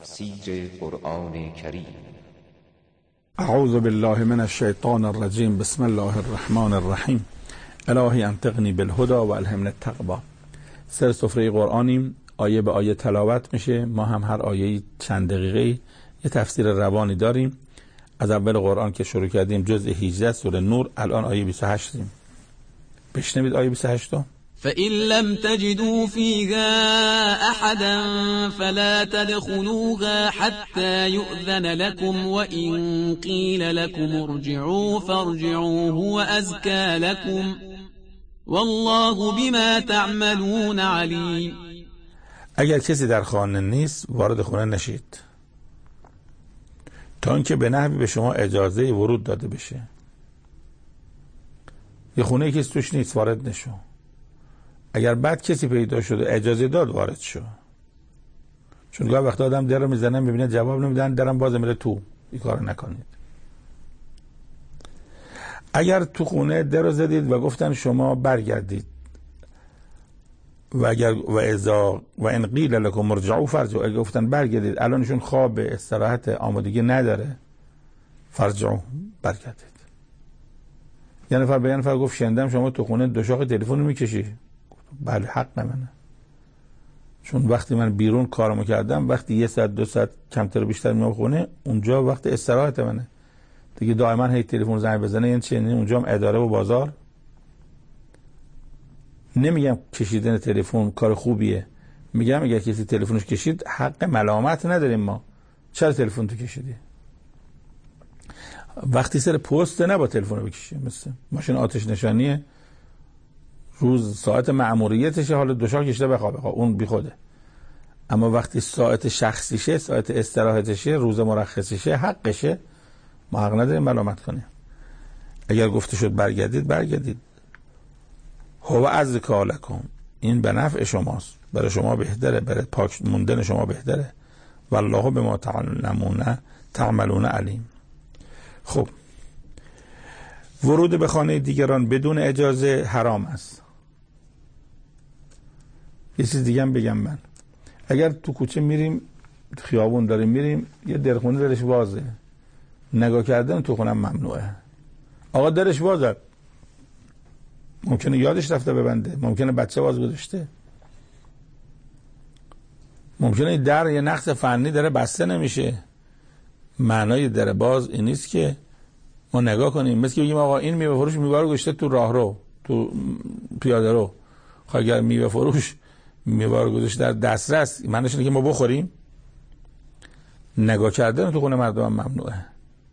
تفسیر قرآن کریم. اعوذ بالله من الشیطان الرجیم. بسم الله الرحمن الرحیم. الهی انطقنی بالهدى و الهمنی التقوی. سر سفره قرآنیم، آیه به آیه تلاوت میشه. ما هم هر آیه چند دقیقه یه تفسیر روانی داریم. از اول قرآن که شروع کردیم جزء 18 سوره نور، الان آیه 28 دیم. بشنوید آیه 28 رو. فإن لم تجدوا فيها أحدا فلا تدخلوها حتى يؤذن لكم وإن قيل لكم ارجعوا فارجعوا هو أزكى لكم والله بما تعملون عليم. اگر کسی در خانه نیست وارد خانه نشید تا اینکه به نحوی به شما اجازه ورود داده بشه. یه خونه کسی توش نیست وارد نشو. اگر بعد کسی پیدا شده اجازه داد وارد شو. چون گاهی وقتا آدم در رو میزنه میبینه جواب نمیدن، درم باز میره تو. این کارو نکنید. اگر تو خونه در رو زدید و گفتن شما برگردید و اگر و ان قیل لكم ارجعوا فارجعوا، اگر گفتن برگردید الانشون خواب استراحت آمادگی نداره، فارجعوا برگردید. یه نفر به یه نفر گفت شنیدم شما تو خونه دو شاخ تلفن میکشی. بله حق منه، چون وقتی من بیرون کارمو کردم وقتی 1 ساعت 2 ساعت کمتر بیشتر میام خونه، اونجا وقت استراحت منه دیگه. دائما هی تلفن زنگ بزنه یعنی چه؟ اونجا هم اداره و بازار. نمیگم کشیدن تلفن کار خوبیه، میگم اگر کسی تلفنش کشید حق ملامت نداریم ما. چرا تلفن تو کشیدی؟ وقتی سر پست نه با تلفن بکشی، مثل ماشین آتش نشانیه، روز ساعت مأموریتشه، حالا دو شاخ کشیده بخوابه، اون بی خوده. اما وقتی ساعت شخصیشه، ساعت استراحتشه، روز مرخصیشه، حقشه، ما حق نداریم ملامت کنیم. اگر گفته شد برگردید برگردید. هو ازکی لکم، این به نفع شماست، برای شما بهتره، برای پاک موندن شما بهتره. والله بما تعملون علیم. خب ورود به خانه دیگران بدون اجازه حرام است. یه چیز دیگه هم بگم من، اگر تو کوچه میریم، خیابون داریم میریم، یه درخونه درش بازه، نگاه کردن تو خونم ممنوعه. آقا درش بازه، ممکنه یادش رفته ببنده، ممکنه بچه باز گذاشته، ممکنه در یه نقص فنی داره بسته نمیشه. معنای در باز این نیست که ما نگاه کنیم مثل که بگیم آقا این میوه فروش میوه رو گذاشته تو راهرو، تو پیاده رو. خب اگر میوه فروش میوه رو گذاشته در دسترس، معنیش اینه که ما بخوریم؟ نگاه کردن تو خونه مردم هم ممنوعه.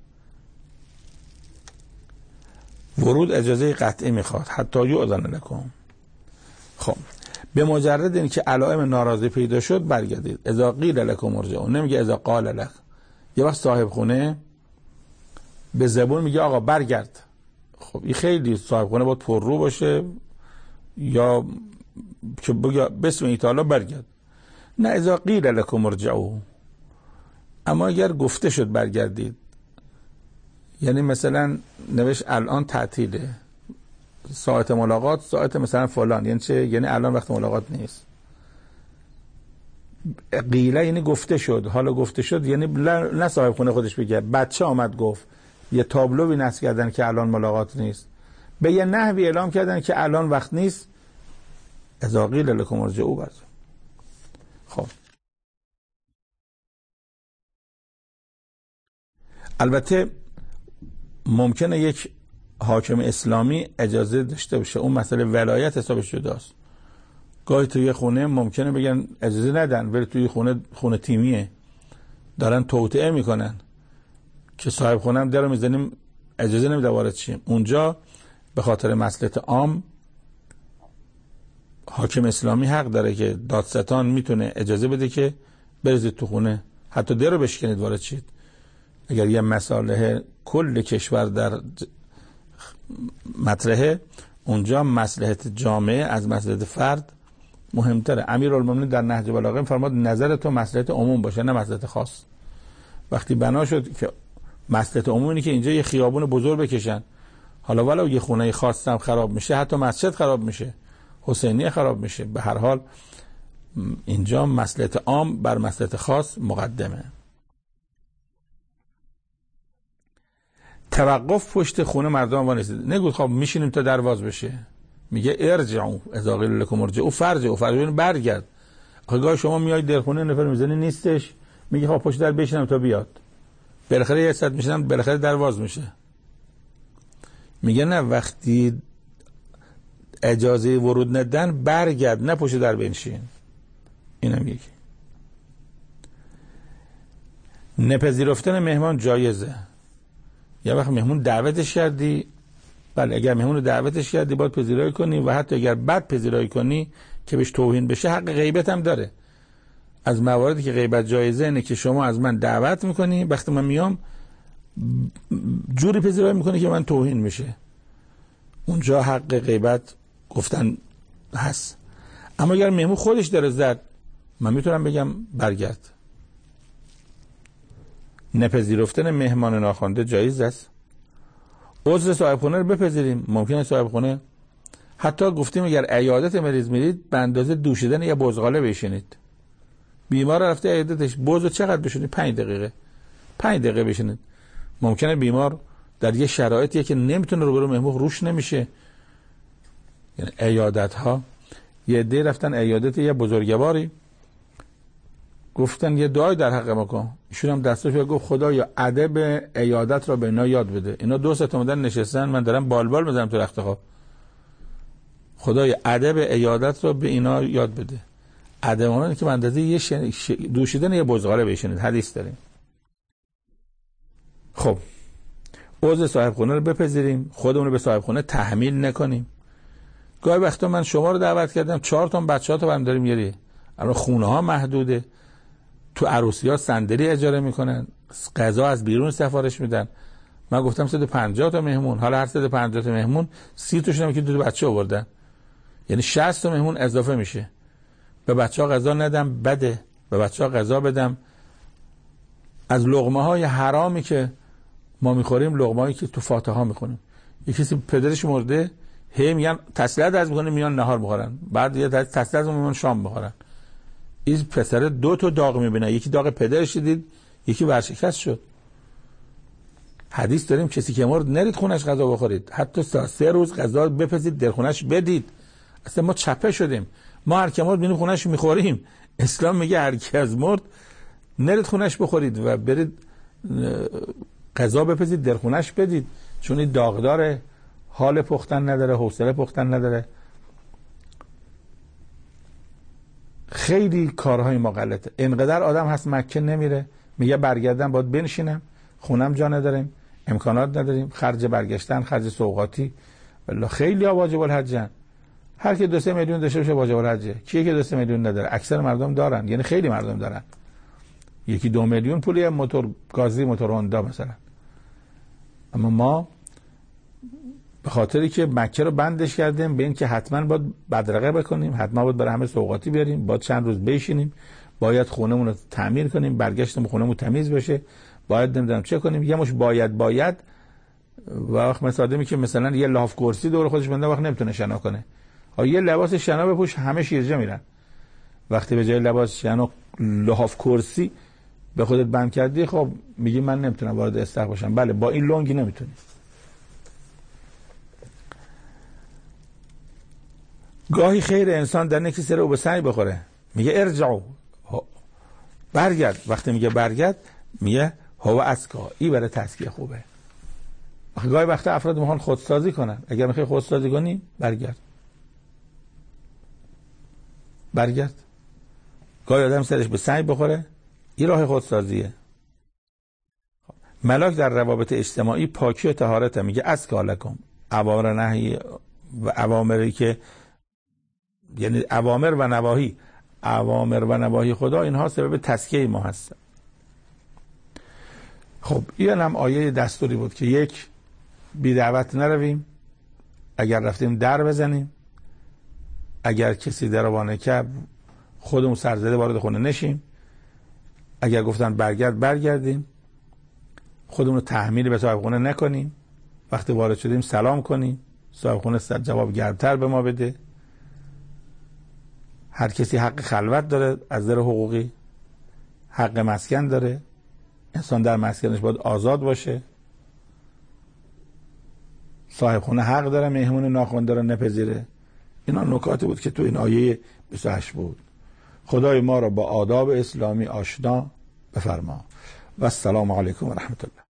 ورود اجازه قطعی میخواد، حتی یؤذن لکم. خب به مجرد این که علائم ناراضی پیدا شد برگردید. اذا قیل لکم ارجعوا، نمیگه اذا قال لک. یه وقت صاحب خونه به زبون میگه آقا برگرد. خب این خیلی صاحب خونه باید پر رو باشه یا که بگه بسم الله تعالی برگرد. نه اذا قیل لکم ارجعوا. اما اگر گفته شد برگردید، یعنی مثلا نوشت الان تعطیله، ساعت ملاقات ساعت مثلا فلان، یعنی چه؟ یعنی الان وقت ملاقات نیست. قیله یعنی گفته شد. حالا گفته شد یعنی نه صاحب خونه خودش بگه، بچه آمد گفت، یه تابلوی نصب کردن که الان ملاقات نیست، به یه نحوی اعلام کردن که الان وقت نیست. اذا قیل لکم ارجعوا برد. خب البته ممکنه یک حاکم اسلامی اجازه داشته باشه، اون مسئله ولایت حسابش جداست. گاهی توی خونه ممکنه بگن اجازه ندن، ولی توی خونه تیمیه، دارن توطئه میکنن که صاحب خونه هم در رو میزنیم اجازه نمیده وارد شیم. اونجا به خاطر مصلحت عام حاکم اسلامی حق داره که دادستان میتونه اجازه بده که بریزید تو خونه، حتی در رو بشکنید وارد شید. اگر یه مساله کل کشور در مطرحه، اونجا مصلحت جامعه از مصلحت فرد مهمتره. امیرالمومنین در نهج بلاغه فرمود نظر تو مصلحت عموم باشه نه مصلحت خاص. وقتی بنا شد که مصلحت عمومی که اینجا یه خیابون بزرگ بکشن، حالا ولو یه خونه خاص هم خراب میشه، حتی مسجد خراب میشه، حسینیه خراب میشه، به هر حال اینجا مصلحت عام بر مصلحت خاص مقدمه. توقف پشت خونه مردم وانستید. نگو خب میشینیم تا در باز بشه. میگه ارجعوا اذا قیل لکم ارجعوا فارجعوا برگرد. آخه شما میای در خونه نفر میزنی نیستش، میگه خب پشت در بشینم تا بیاد. بالاخره یه ساعت میشینم بالاخره در باز میشه. میگه نه، وقتی اجازه ورود ندن برگرد، نه پشت در بنشین. اینم یکی. نپذیرفتن مهمان جایزه. یه وقت مهمون دعوتش کردی، بله اگر مهمون رو دعوتش کردی باید پذیرایی کنی و حتی اگر بد پذیرایی کنی که بهش توهین بشه حق غیبت هم داره. از مواردی که غیبت جایزه اینه که شما از من دعوت میکنی، وقتی من میام جوری پذیرایی میکنی که من توهین میشه، اونجا حق غیبت گفتن هست. اما اگر مهمون خودش داره زد، من میتونم بگم برگرد. نپذیرفتن مهمان ناخوانده جایز است. عذر صاحب خونه رو بپذیریم. ممکنه صاحب خونه، حتی گفتیم اگر عیادت مریض میرید به اندازه دوشیدن یا بزغاله بشینید. بیمار رفته عیادتش، بزو چقدر بشینید؟ 5 دقیقه بشینید. ممکنه بیمار در یه شرایطیه که نمیتونه روبرو مهمون روش نمیشه. یعنی عیادت ها، یه عده رفتن عیادت یه بزرگواری، گفتن یه دعای در حق ما کن. ایشون هم دستش گفت خدایا ادب عیادت را به اینا یاد بده. اینا 2 ساعت اومدن نشستن، من دارم بالبال میزنم تو رخت خواب. خدایا ادب عیادت را به اینا یاد بده. ادب اونایی که به اندازه یه دوشیدن یه بزغاله بشینید. حدیث داریم. خب عذر صاحب خونه رو بپذیریم، خودمون رو به صاحب خونه تحمیل نکنیم. گاهی وقتا من شما رو دعوت کردم، 4 تا بچه‌ها تو برام داریم میاری. الان خونه ها محدوده، تو عروسی‌ها صندلی اجاره میکنن، غذا از بیرون سفارش میدن. من گفتم 150 تا مهمون، حالا هر 150 تا مهمون 30 تاشون هم که 2 بچه آوردن، یعنی 60 تا مهمون اضافه میشه. به بچه‌ها غذا ندم بده، به بچه‌ها غذا بدم. از لقمه‌های حرامی که ما میخوریم، لقمه‌ای که تو فاتحه میخونیم. یه کسی پدرش مرده، هی میگن تسلیت از میکنه، میان نهار میخورن، بعد یه تسلیت از میکنن شام میخورن. این پسر 2 تا داغ میبینه، یکی داغ پدرش دید، یکی ورشکست شد. حدیث داریم کسی که مرد نرید خونش غذا بخورید، حتی 3 روز غذا بپزید در خونش بدید. اصلا ما چپه شدیم، ما هر کی مرد ببینیم خونش میخوریم. اسلام میگه هر کی از مرد نرید خونش بخورید و برید غذا بپزید در خونش بدید، چون این داغداره، حال پختن نداره، حوصله پختن نداره. خیلی کارهای ما غلطه. اینقدر آدم هست مکه نمیره، میگه برگردم باید بنشینم، خونم جا نداریم، امکانات نداریم، خرج برگشتن، خرج سوغاتی. والله خیلی ها واجب الحجن. هر کی 2-3 میلیون داشته باشه واجب الحجه. کیه که 2-3 میلیون نداره؟ اکثر مردم دارن، یعنی خیلی مردم دارن. 1-2 میلیون پولی موتور گازی، موتور هوندا مثلا. اما ما به خاطری که مکه رو بندش کردیم به این که حتما باید بدرقه بکنیم، حتما باید برای همه سوغاتی بیاریم، باید چند روز بشینیم، باید خونمون رو تعمیر کنیم، برگشتیم خونمون تمیز بشه، باید نمیدونم چه کنیم، یه مش باید و وقت مثلا که مثلا یه لحاف کرسی دور خودش بنده وقت نمیتونه شنا کنه، یه لباس شنا بپوش، همه شیرجه میرن. وقتی به جای لباس شنا لحاف کرسی به خودت بند کردی، خب میگی من نمیتونم وارد استخر باشم. بله با این لنگی نمیتونی. گاهی خیر انسان در نکی سر او به سعی بخوره، میگه ارجعوا برگرد. وقتی میگه برگرد میگه هو اسکا، این برای تسکیه خوبه. گاهی وقتا افراد میخوان خودسازی کنن، اگر میخوای خودسازی کنی برگرد. گاهی آدم سرش به سعی بخوره، این راه خودسازیه. ملاک در روابط اجتماعی پاکی و طهارت، میگه اسکا لکم. اوامر نهی و اوامری که یعنی اوامر و نواهی خدا، اینها سبب تزکیه ما هست. خب این هم آیه دستوری بود که 1 بی دعوت نرویم، اگر رفتیم در بزنیم، اگر کسی دربانه کرد خودمون سرزده وارد خونه نشیم، اگر گفتن برگردیم، خودمون رو تحمیل به صاحب خونه نکنیم، وقتی وارد شدیم سلام کنیم، صاحب خونه جواب گرمتر به ما بده. هر کسی حق خلوت داره از نظر حقوقی، حق مسکن داره، انسان در مسکنش باید آزاد باشه، صاحب خونه حق داره مهمون ناخوانده رو نپذیره. اینا نکاتی بود که تو این آیه 28 بود. خدای ما را با آداب اسلامی آشنا بفرما. و السلام علیکم و رحمت الله.